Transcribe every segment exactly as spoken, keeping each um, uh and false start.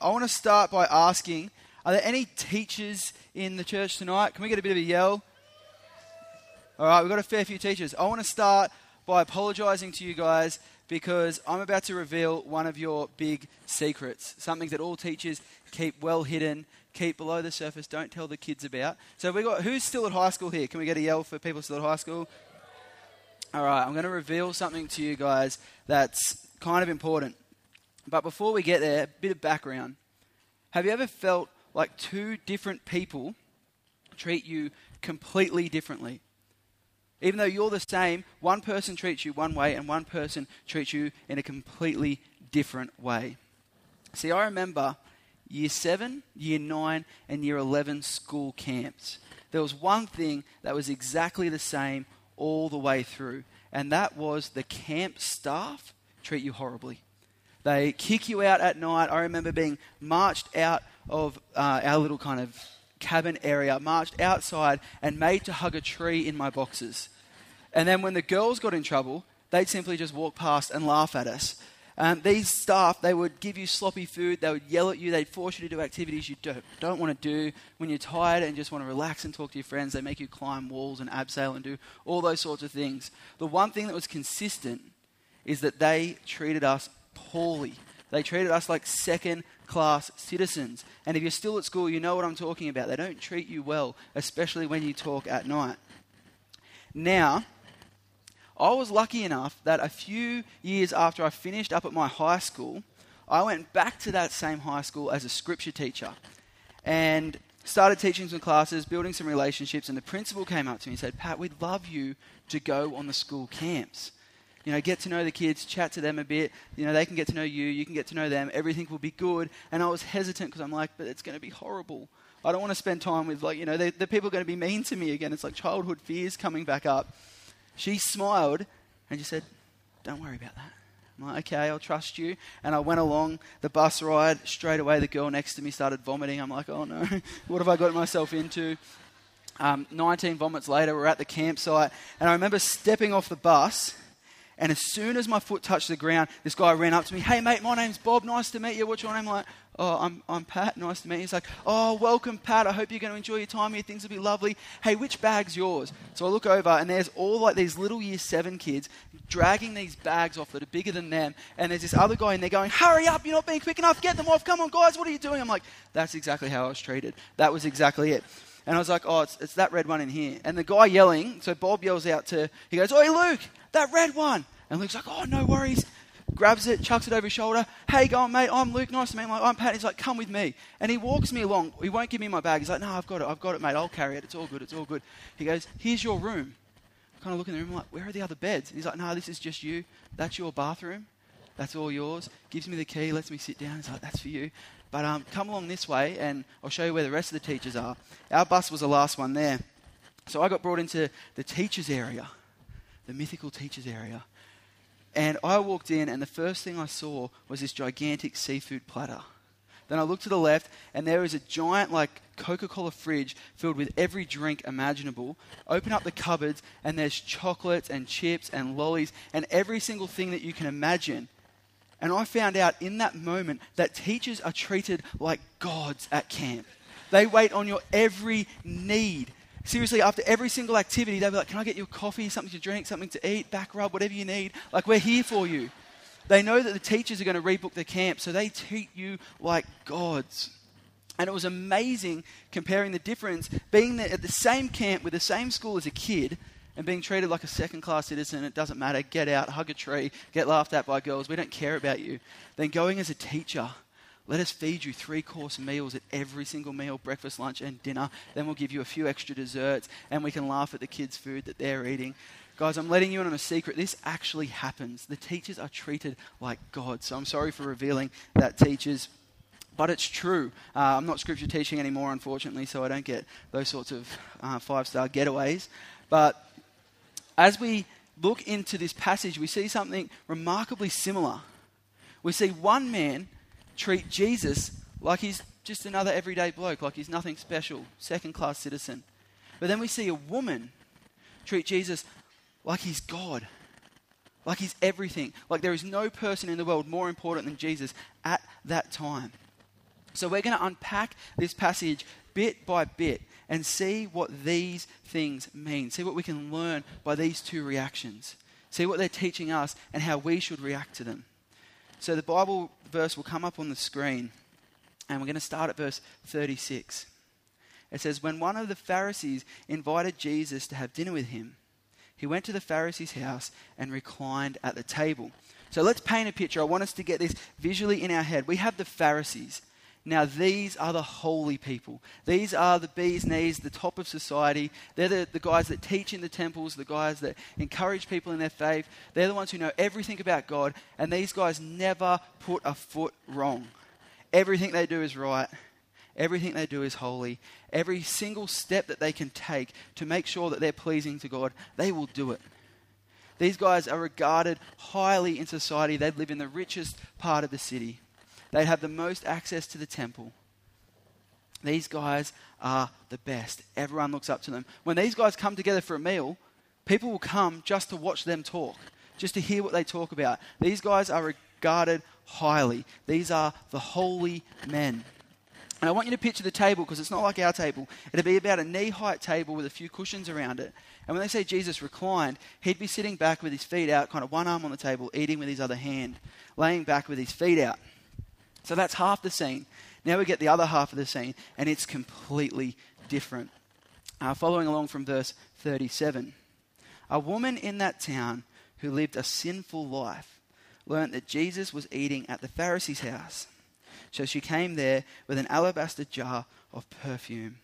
I want to start by asking, are there any teachers in the church tonight? Can we get a bit of a yell? All right, we've got a fair few teachers. I want to start by apologising to you guys because I'm about to reveal one of your big secrets, something that all teachers keep well hidden, keep below the surface, don't tell the kids about. So we got who's still at high school here? Can we get a yell for people still at high school? All right, I'm going to reveal something to you guys that's kind of important. But before we get there, a bit of background. Have you ever felt like two different people treat you completely differently? Even though you're the same, one person treats you one way and one person treats you in a completely different way. See, I remember year seven, year nine, and year eleven school camps. There was one thing that was exactly the same all the way through, and that was the camp staff treat you horribly. They kick you out at night. I remember being marched out of uh, our little kind of cabin area, marched outside and made to hug a tree in my boxers. And then when the girls got in trouble, they'd simply just walk past and laugh at us. Um, these staff, they would give you sloppy food, they would yell at you, they'd force you to do activities you don't, don't want to do. When you're tired and just want to relax and talk to your friends, they make you climb walls and abseil and do all those sorts of things. The one thing that was consistent is that they treated us poorly. They treated us like second-class citizens. And if you're still at school, you know what I'm talking about. They don't treat you well, especially when you talk at night. Now, I was lucky enough that a few years after I finished up at my high school, I went back to that same high school as a scripture teacher and started teaching some classes, building some relationships, and the principal came up to me and said, "Pat, we'd love you to go on the school camps. You know, get to know the kids, chat to them a bit. You know, they can get to know you, you can get to know them. Everything will be good." And I was hesitant because I'm like, but it's going to be horrible. I don't want to spend time with, like, you know, the, the people are going to be mean to me again. It's like childhood fears coming back up. She smiled and she said, "Don't worry about that." I'm like, "Okay, I'll trust you." And I went along the bus ride. Straight away, the girl next to me started vomiting. I'm like, "Oh no, what have I got myself into?" Um, nineteen vomits later, we're at the campsite. And I remember stepping off the bus. And as soon as my foot touched the ground, this guy ran up to me. "Hey, mate, my name's Bob. Nice to meet you. What's your name?" I'm like, "Oh, I'm I'm Pat. Nice to meet you." He's like, "Oh, welcome, Pat. I hope you're going to enjoy your time here. Things will be lovely. Hey, which bag's yours?" So I look over, and there's all like these little year seven kids dragging these bags off that are bigger than them. And there's this other guy in there going, "Hurry up. You're not being quick enough. Get them off. Come on, guys. What are you doing?" I'm like, that's exactly how I was treated. That was exactly it. And I was like, "Oh, it's, it's that red one in here." And the guy yelling, so Bob yells out to, he goes, "Oi, Luke, that red one." And Luke's like, "Oh, no worries." Grabs it, chucks it over his shoulder. "Hey, go on, mate. I'm Luke. Nice to meet you." I'm like, "I'm Pat." He's like, "Come with me." And he walks me along. He won't give me my bag. He's like, "No, I've got it. I've got it, mate. I'll carry it. It's all good. It's all good." He goes, "Here's your room." I kind of look in the room. I'm like, "Where are the other beds?" And he's like, "No, this is just you. That's your bathroom. That's all yours." Gives me the key, lets me sit down. He's like, "That's for you. But um, come along this way and I'll show you where the rest of the teachers are." Our bus was the last one there. So I got brought into the teachers area, the mythical teachers area. And I walked in, and the first thing I saw was this gigantic seafood platter. Then I looked to the left, and there is a giant, like, Coca-Cola fridge filled with every drink imaginable. Open up the cupboards, and there's chocolates and chips and lollies and every single thing that you can imagine. And I found out in that moment that teachers are treated like gods at camp. They wait on your every need. Seriously, after every single activity, they'll be like, "Can I get you a coffee, something to drink, something to eat, back rub, whatever you need? Like, we're here for you." They know that the teachers are going to rebook the camp, so they treat you like gods. And it was amazing comparing the difference, being at the same camp with the same school as a kid and being treated like a second-class citizen. It doesn't matter. Get out, hug a tree, get laughed at by girls. We don't care about you. Then going as a teacher. Let us feed you three-course meals at every single meal, breakfast, lunch, and dinner. Then we'll give you a few extra desserts, and we can laugh at the kids' food that they're eating. Guys, I'm letting you in on a secret. This actually happens. The teachers are treated like God. So I'm sorry for revealing that, teachers. But it's true. Uh, I'm not scripture teaching anymore, unfortunately, so I don't get those sorts of uh, five-star getaways. But as we look into this passage, we see something remarkably similar. We see one man treat Jesus like he's just another everyday bloke, like he's nothing special, second-class citizen. But then we see a woman treat Jesus like he's God, like he's everything, like there is no person in the world more important than Jesus at that time. So we're going to unpack this passage bit by bit and see what these things mean. See what we can learn by these two reactions. See what they're teaching us and how we should react to them. So the Bible verse will come up on the screen, and we're going to start at verse thirty-six. It says, when one of the Pharisees invited Jesus to have dinner with him, he went to the Pharisee's house and reclined at the table. So let's paint a picture. I want us to get this visually in our head. We have the Pharisees. Now these are the holy people. These are the bee's knees, the top of society. They're the, the guys that teach in the temples, the guys that encourage people in their faith. They're the ones who know everything about God, and these guys never put a foot wrong. Everything they do is right. Everything they do is holy. Every single step that they can take to make sure that they're pleasing to God, they will do it. These guys are regarded highly in society. They live in the richest part of the city. They have the most access to the temple. These guys are the best. Everyone looks up to them. When these guys come together for a meal, people will come just to watch them talk, just to hear what they talk about. These guys are regarded highly. These are the holy men. And I want you to picture the table, because it's not like our table. It'd be about a knee-height table with a few cushions around it. And when they say Jesus reclined, he'd be sitting back with his feet out, kind of one arm on the table, eating with his other hand, laying back with his feet out. So that's half the scene. Now we get the other half of the scene, and it's completely different. Uh, following along from verse thirty-seven. A woman in that town who lived a sinful life learnt that Jesus was eating at the Pharisee's house. So she came there with an alabaster jar of perfume.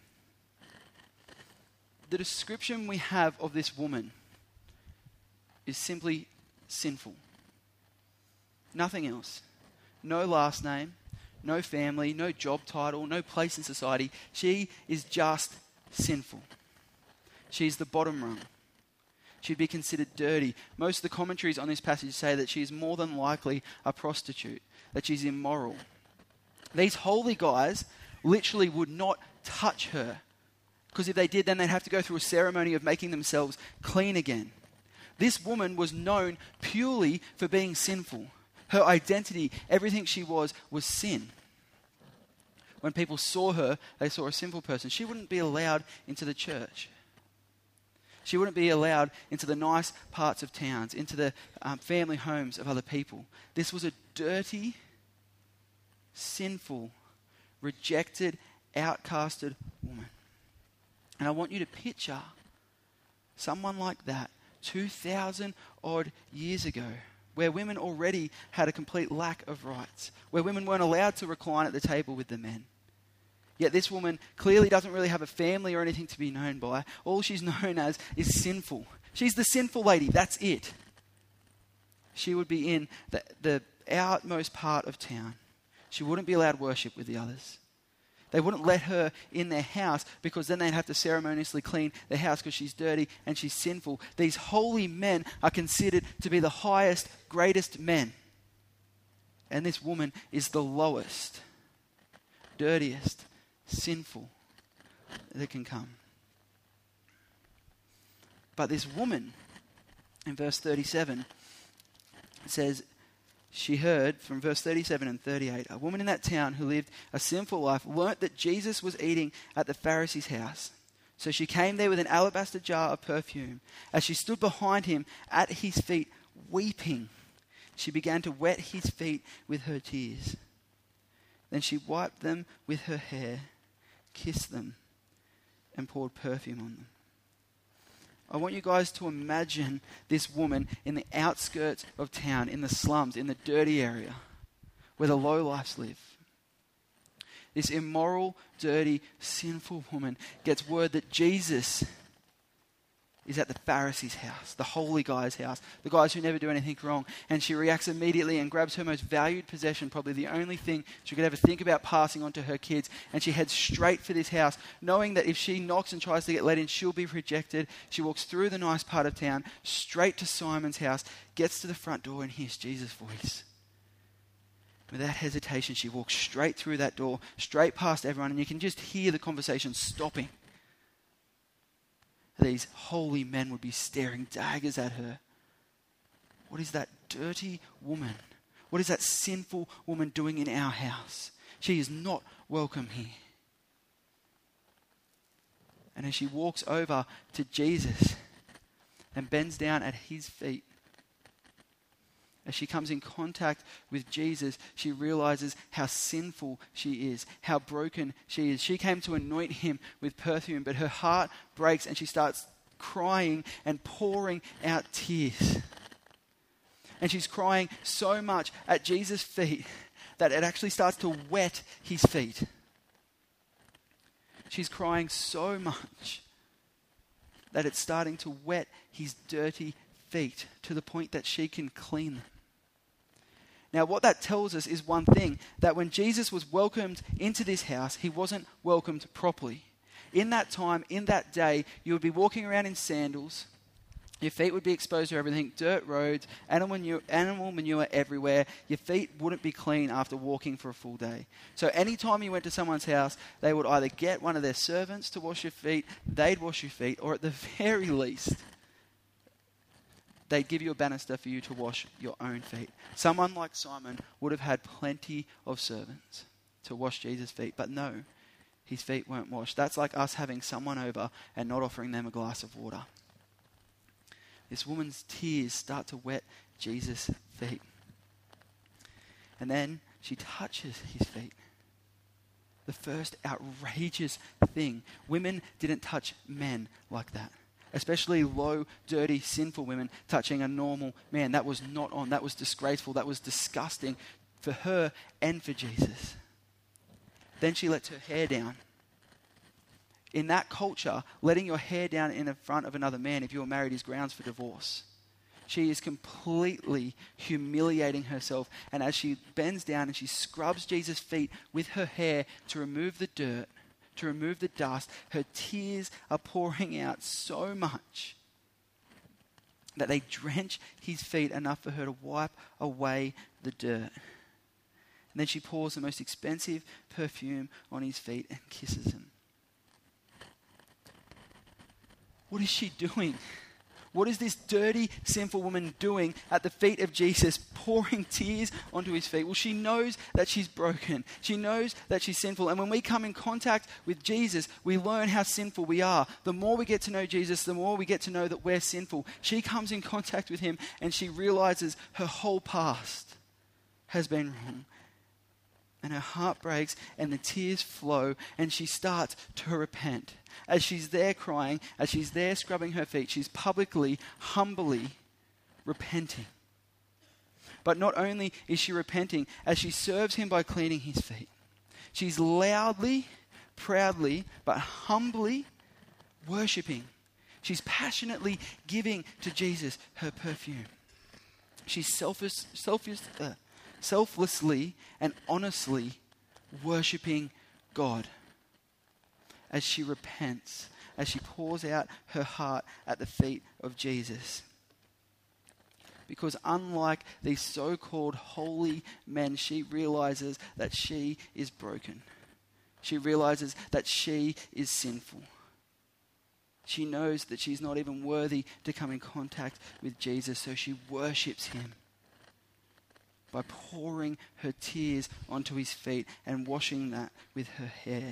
The description we have of this woman is simply sinful. Nothing else. No last name, no family, no job title, no place in society. She is just sinful. She's the bottom rung. She'd be considered dirty. Most of the commentaries on this passage say that she's more than likely a prostitute, that she's immoral. These holy guys literally would not touch her, because if they did, then they'd have to go through a ceremony of making themselves clean again. This woman was known purely for being sinful. Her identity, everything she was, was sin. When people saw her, they saw a sinful person. She wouldn't be allowed into the church. She wouldn't be allowed into the nice parts of towns, into the um, family homes of other people. This was a dirty, sinful, rejected, outcasted woman. And I want you to picture someone like that two thousand odd years ago, where women already had a complete lack of rights, where women weren't allowed to recline at the table with the men. Yet this woman clearly doesn't really have a family or anything to be known by. All she's known as is sinful. She's the sinful lady, that's it. She would be in the, the outmost part of town. She wouldn't be allowed worship with the others. They wouldn't let her in their house, because then they'd have to ceremoniously clean their house because she's dirty and she's sinful. These holy men are considered to be the highest, greatest men. And this woman is the lowest, dirtiest, sinful that can come. But this woman, in verse thirty-seven, says, she heard, from verse thirty-seven and thirty-eight, a woman in that town who lived a sinful life learnt that Jesus was eating at the Pharisee's house. So she came there with an alabaster jar of perfume. As she stood behind him at his feet, weeping, she began to wet his feet with her tears. Then she wiped them with her hair, kissed them, and poured perfume on them. I want you guys to imagine this woman in the outskirts of town, in the slums, in the dirty area, where the lowlifes live. This immoral, dirty, sinful woman gets word that Jesus is at the Pharisee's house, the holy guy's house, the guys who never do anything wrong. And she reacts immediately and grabs her most valued possession, probably the only thing she could ever think about passing on to her kids. And she heads straight for this house, knowing that if she knocks and tries to get let in, she'll be rejected. She walks through the nice part of town, straight to Simon's house, gets to the front door and hears Jesus' voice. Without hesitation, she walks straight through that door, straight past everyone, and you can just hear the conversation stopping. These holy men would be staring daggers at her. What is that dirty woman? What is that sinful woman doing in our house? She is not welcome here. And as she walks over to Jesus and bends down at his feet, as she comes in contact with Jesus, she realizes how sinful she is, how broken she is. She came to anoint him with perfume, but her heart breaks and she starts crying and pouring out tears. And she's crying so much at Jesus' feet that it actually starts to wet his feet. She's crying so much that it's starting to wet his dirty feet to the point that she can clean them. Now, what that tells us is one thing, that when Jesus was welcomed into this house, he wasn't welcomed properly. In that time, in that day, you would be walking around in sandals. Your feet would be exposed to everything, dirt roads, animal manure, animal manure everywhere. Your feet wouldn't be clean after walking for a full day. So anytime you went to someone's house, they would either get one of their servants to wash your feet, they'd wash your feet, or at the very least, they'd give you a banister for you to wash your own feet. Someone like Simon would have had plenty of servants to wash Jesus' feet, but no, his feet weren't washed. That's like us having someone over and not offering them a glass of water. This woman's tears start to wet Jesus' feet. And then she touches his feet. The first outrageous thing. Women didn't touch men like that. Especially low, dirty, sinful women touching a normal man. That was not on. That was disgraceful. That was disgusting for her and for Jesus. Then she lets her hair down. In that culture, letting your hair down in the front of another man if you were married is grounds for divorce. She is completely humiliating herself. And as she bends down and she scrubs Jesus' feet with her hair to remove the dirt, to remove the dust, her tears are pouring out so much that they drench his feet enough for her to wipe away the dirt. And then she pours the most expensive perfume on his feet and kisses him. What is she doing? What is this dirty, sinful woman doing at the feet of Jesus, pouring tears onto his feet? Well, she knows that she's broken. She knows that she's sinful. And when we come in contact with Jesus, we learn how sinful we are. The more we get to know Jesus, the more we get to know that we're sinful. She comes in contact with him and she realizes her whole past has been wrong. And her heart breaks and the tears flow and she starts to repent. As she's there crying, as she's there scrubbing her feet, she's publicly, humbly repenting. But not only is she repenting, as she serves him by cleaning his feet, she's loudly, proudly, but humbly worshipping. She's passionately giving to Jesus her perfume. She's selfish, selfish, uh, selflessly and honestly worshipping God. As she repents, as she pours out her heart at the feet of Jesus. Because unlike these so-called holy men, she realizes that she is broken. She realizes that she is sinful. She knows that she's not even worthy to come in contact with Jesus, so she worships him by pouring her tears onto his feet and washing that with her hair.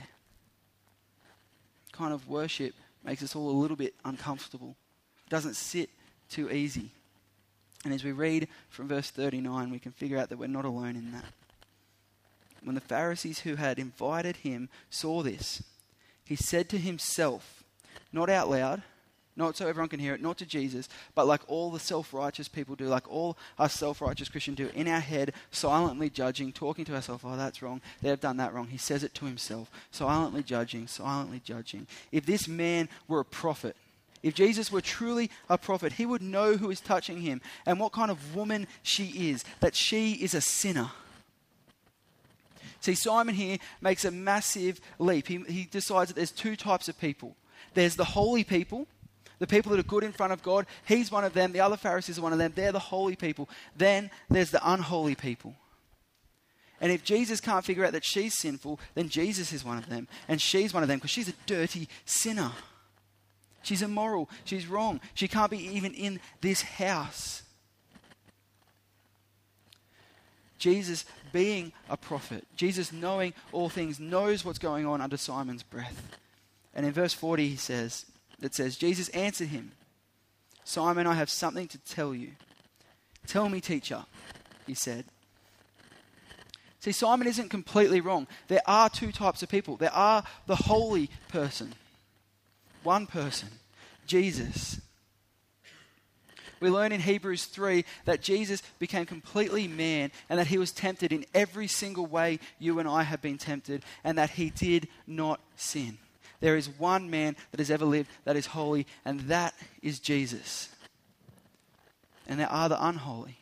Kind of worship makes us all a little bit uncomfortable. It doesn't sit too easy. And as we read from verse thirty-nine, we can figure out that we're not alone in that. When the Pharisees who had invited him saw this, he said to himself, not out loud, not so everyone can hear it, not to Jesus, but like all the self-righteous people do, like all us self-righteous Christians do, in our head, silently judging, talking to ourselves, oh, that's wrong, they've done that wrong. He says it to himself, silently judging, silently judging. If this man were a prophet, if Jesus were truly a prophet, he would know who is touching him and what kind of woman she is, that she is a sinner. See, Simon here makes a massive leap. He, he decides that there's two types of people. There's the holy people, the people that are good in front of God. He's one of them. The other Pharisees are one of them. They're the holy people. Then there's the unholy people. And if Jesus can't figure out that she's sinful, then Jesus is one of them. And she's one of them because she's a dirty sinner. She's immoral. She's wrong. She can't be even in this house. Jesus being a prophet, Jesus knowing all things, knows what's going on under Simon's breath. And in verse forty he says, it says, Jesus answered him, Simon, I have something to tell you. Tell me, teacher, he said. See, Simon isn't completely wrong. There are two types of people. There are the holy person, one person, Jesus. We learn in Hebrews three that Jesus became completely man and that he was tempted in every single way you and I have been tempted, and that he did not sin. There is one man that has ever lived that is holy, and that is Jesus. And there are the unholy.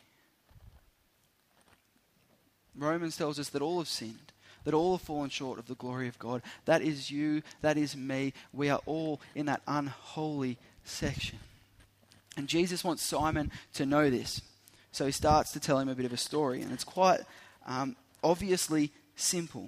Romans tells us that all have sinned, that all have fallen short of the glory of God. That is you, that is me. We are all in that unholy section. And Jesus wants Simon to know this. So he starts to tell him a bit of a story, and it's quite um, obviously simple.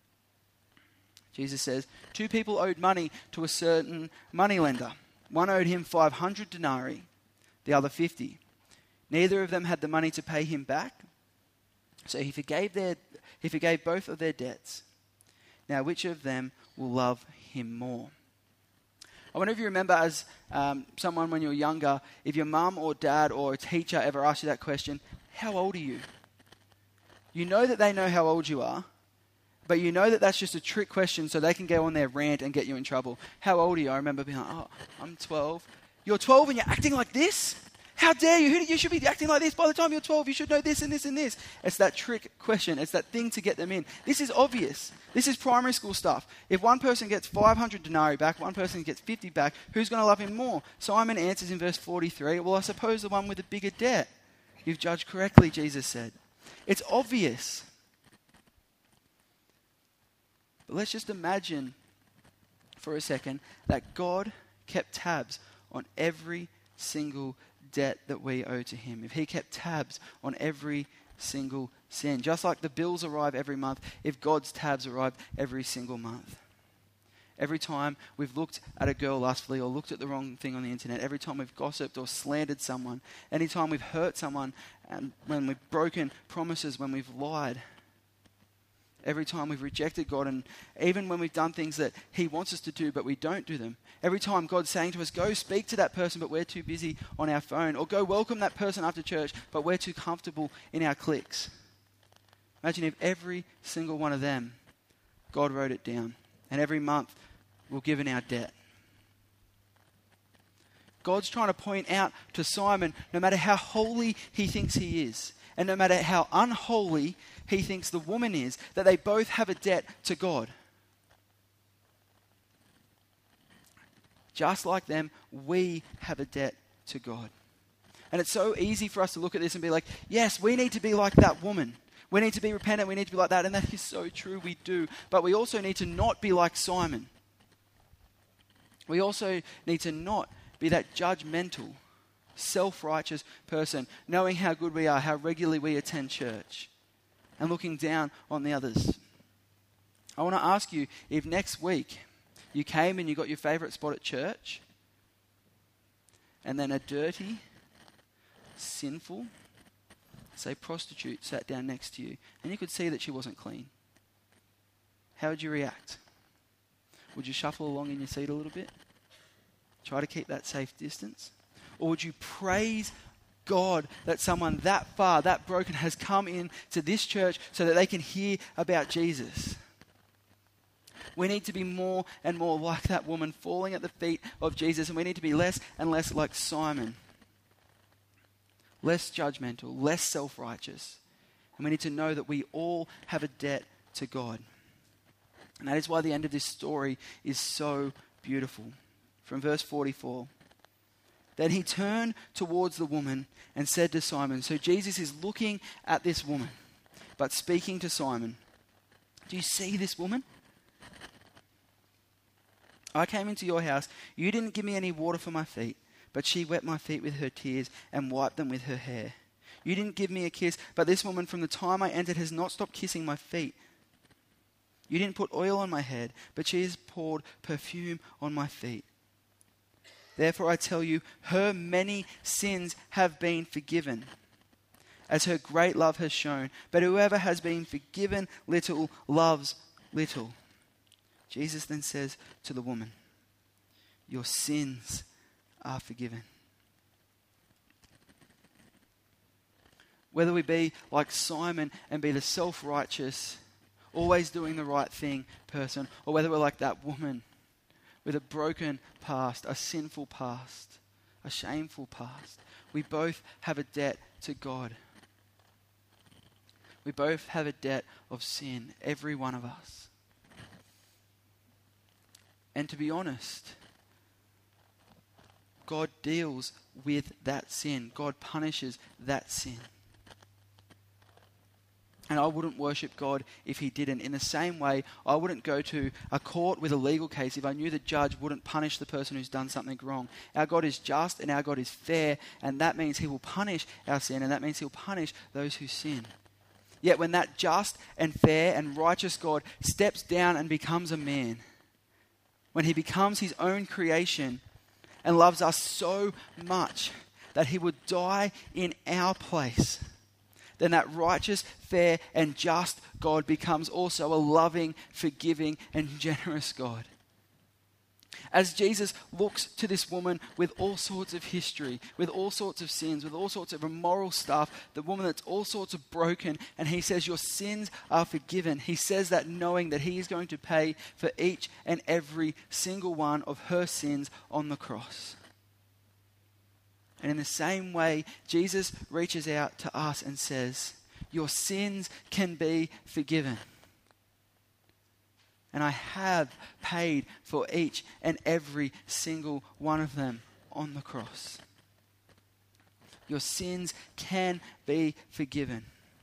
Jesus says, two people owed money to a certain moneylender. One owed him five hundred denarii, the other fifty. Neither of them had the money to pay him back. So he forgave their, he forgave both of their debts. Now, which of them will love him more? I wonder if you remember as um, someone when you were younger, if your mum or dad or a teacher ever asked you that question, how old are you? You know that they know how old you are, but you know that that's just a trick question so they can go on their rant and get you in trouble. How old are you? I remember being like, oh, I'm twelve. You're twelve and you're acting like this? How dare you? You should be acting like this. By the time you're twelve, you should know this and this and this. It's that trick question. It's that thing to get them in. This is obvious. This is primary school stuff. If one person gets five hundred denarii back, one person gets fifty back, who's going to love him more? Simon answers in verse forty-three, well, I suppose the one with the bigger debt. You've judged correctly, Jesus said. It's obvious. But let's just imagine for a second that God kept tabs on every single debt that we owe to him. If he kept tabs on every single sin, just like the bills arrive every month, if God's tabs arrive every single month. Every time we've looked at a girl lustfully or looked at the wrong thing on the internet, every time we've gossiped or slandered someone, anytime we've hurt someone, and when we've broken promises, when we've lied, every time we've rejected God, and even when we've done things that he wants us to do but we don't do them. Every time God's saying to us, go speak to that person but we're too busy on our phone, or go welcome that person after church but we're too comfortable in our cliques. Imagine if every single one of them, God wrote it down, and every month we're given our debt. God's trying to point out to Simon, no matter how holy he thinks he is, and no matter how unholy he thinks the woman is, that they both have a debt to God. Just like them, we have a debt to God. And it's so easy for us to look at this and be like, yes, we need to be like that woman. We need to be repentant. We need to be like that. And that is so true. We do. But we also need to not be like Simon. We also need to not be that judgmental, self-righteous person, knowing how good we are, how regularly we attend church, and looking down on the others. I want to ask you, if next week you came and you got your favourite spot at church, and then a dirty, sinful, say prostitute sat down next to you, and you could see that she wasn't clean, how would you react? Would you shuffle along in your seat a little bit? Try to keep that safe distance? Or would you praise God that someone that far, that broken, has come in to this church so that they can hear about Jesus? We need to be more and more like that woman falling at the feet of Jesus, and we need to be less and less like Simon. Less judgmental, less self-righteous. And we need to know that we all have a debt to God. And that is why the end of this story is so beautiful. From verse forty-four. Then he turned towards the woman and said to Simon, so Jesus is looking at this woman, but speaking to Simon. Do you see this woman? I came into your house. You didn't give me any water for my feet, but she wet my feet with her tears and wiped them with her hair. You didn't give me a kiss, but this woman from the time I entered has not stopped kissing my feet. You didn't put oil on my head, but she has poured perfume on my feet. Therefore I tell you, her many sins have been forgiven, as her great love has shown. But whoever has been forgiven little loves little. Jesus then says to the woman, your sins are forgiven. Whether we be like Simon and be the self-righteous, always doing the right thing person, or whether we're like that woman with a broken past, a sinful past, a shameful past, we both have a debt to God. We both have a debt of sin, every one of us. And to be honest, God deals with that sin. God punishes that sin. And I wouldn't worship God if he didn't. In the same way, I wouldn't go to a court with a legal case if I knew the judge wouldn't punish the person who's done something wrong. Our God is just and our God is fair, and that means he will punish our sin, and that means he'll punish those who sin. Yet when that just and fair and righteous God steps down and becomes a man, when he becomes his own creation and loves us so much that he would die in our place, then that righteous, fair, and just God becomes also a loving, forgiving, and generous God. As Jesus looks to this woman with all sorts of history, with all sorts of sins, with all sorts of immoral stuff, the woman that's all sorts of broken, and he says, your sins are forgiven. He says that knowing that he is going to pay for each and every single one of her sins on the cross. And in the same way, Jesus reaches out to us and says, your sins can be forgiven. And I have paid for each and every single one of them on the cross. Your sins can be forgiven.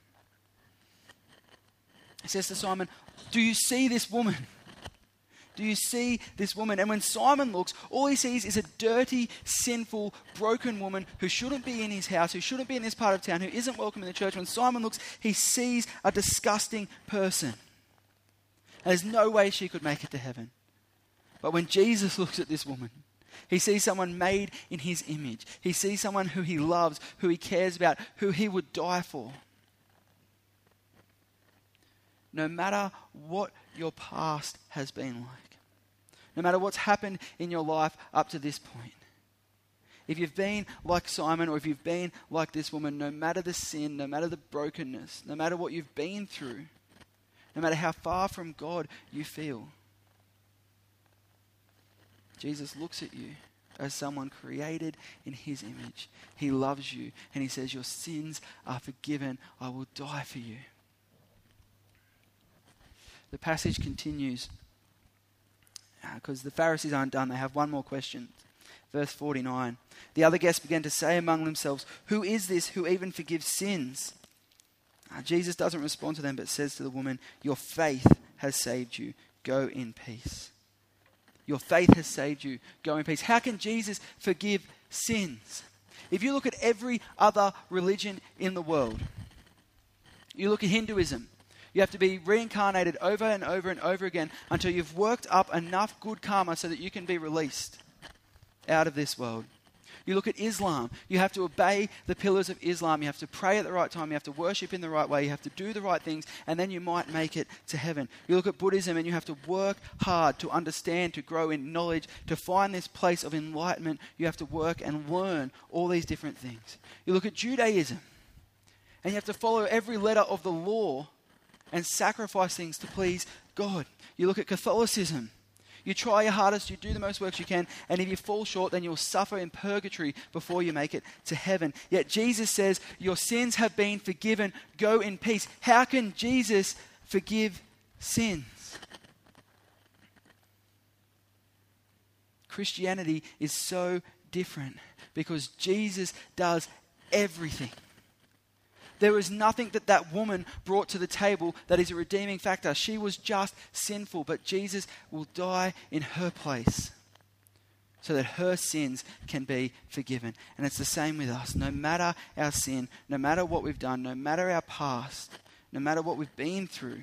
He says to Simon, do you see this woman? Do you see this woman? And when Simon looks, all he sees is a dirty, sinful, broken woman who shouldn't be in his house, who shouldn't be in this part of town, who isn't welcome in the church. When Simon looks, he sees a disgusting person. And there's no way she could make it to heaven. But when Jesus looks at this woman, he sees someone made in his image. He sees someone who he loves, who he cares about, who he would die for. No matter what your past has been like, no matter what's happened in your life up to this point, if you've been like Simon or if you've been like this woman, no matter the sin, no matter the brokenness, no matter what you've been through, no matter how far from God you feel, Jesus looks at you as someone created in his image. He loves you and he says, your sins are forgiven. I will die for you. The passage continues because uh, the Pharisees aren't done. They have one more question. Verse forty-nine. The other guests began to say among themselves, who is this who even forgives sins? Uh, Jesus doesn't respond to them but says to the woman, your faith has saved you. Go in peace. Your faith has saved you. Go in peace. How can Jesus forgive sins? If you look at every other religion in the world, you look at Hinduism, you have to be reincarnated over and over and over again until you've worked up enough good karma so that you can be released out of this world. You look at Islam, you have to obey the pillars of Islam. You have to pray at the right time. You have to worship in the right way. You have to do the right things, and then you might make it to heaven. You look at Buddhism, and you have to work hard to understand, to grow in knowledge, to find this place of enlightenment. You have to work and learn all these different things. You look at Judaism, and you have to follow every letter of the law and sacrifice things to please God. You look at Catholicism. You try your hardest, you do the most works you can, and if you fall short, then you'll suffer in purgatory before you make it to heaven. Yet Jesus says, your sins have been forgiven, go in peace. How can Jesus forgive sins? Christianity is so different because Jesus does everything. There is nothing that that woman brought to the table that is a redeeming factor. She was just sinful, but Jesus will die in her place so that her sins can be forgiven. And it's the same with us. No matter our sin, no matter what we've done, no matter our past, no matter what we've been through,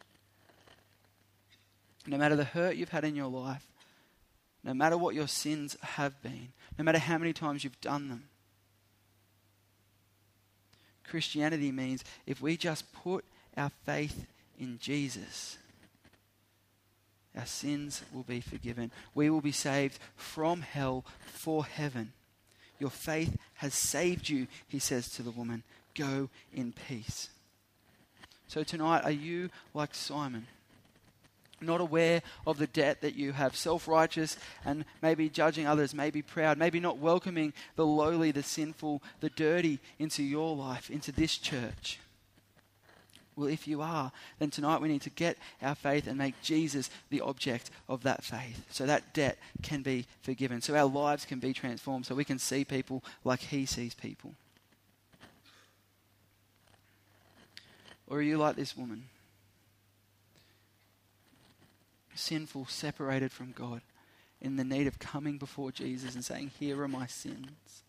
no matter the hurt you've had in your life, no matter what your sins have been, no matter how many times you've done them, Christianity means if we just put our faith in Jesus, our sins will be forgiven. We will be saved from hell for heaven. Your faith has saved you, he says to the woman. Go in peace. So tonight, are you like Simon? Not aware of the debt that you have, self-righteous and maybe judging others, maybe proud, maybe not welcoming the lowly, the sinful, the dirty into your life, into this church? Well, if you are, then tonight we need to get our faith and make Jesus the object of that faith, so that debt can be forgiven, so our lives can be transformed, so we can see people like he sees people. Or are you like this woman? Sinful, separated from God, in the need of coming before Jesus and saying, here are my sins.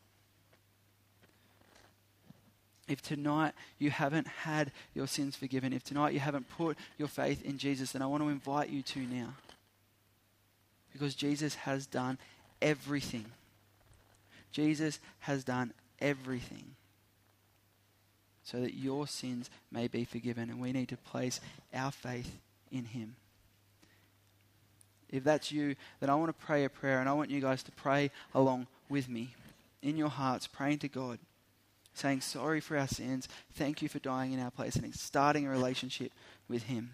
If tonight you haven't had your sins forgiven, if tonight you haven't put your faith in Jesus, then I want to invite you to now. Because Jesus has done everything. Jesus has done everything so that your sins may be forgiven, and we need to place our faith in him. If that's you, then I want to pray a prayer, and I want you guys to pray along with me in your hearts, praying to God, saying sorry for our sins, thank you for dying in our place, and starting a relationship with him.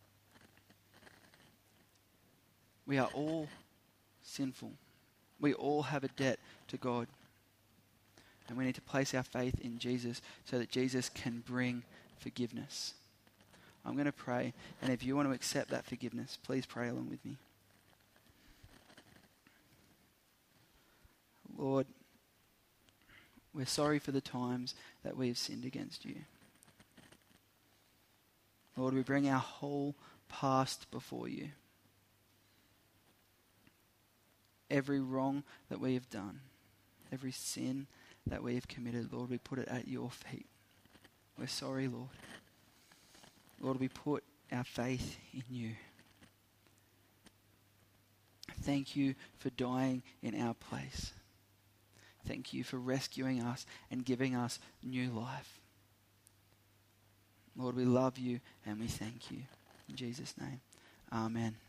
We are all sinful. We all have a debt to God. And we need to place our faith in Jesus so that Jesus can bring forgiveness. I'm going to pray, and if you want to accept that forgiveness, please pray along with me. Lord, we're sorry for the times that we have sinned against you. Lord, we bring our whole past before you. Every wrong that we have done, every sin that we have committed, Lord, we put it at your feet. We're sorry, Lord. Lord, we put our faith in you. Thank you for dying in our place. Thank you for rescuing us and giving us new life. Lord, we love you and we thank you. In Jesus' name, amen.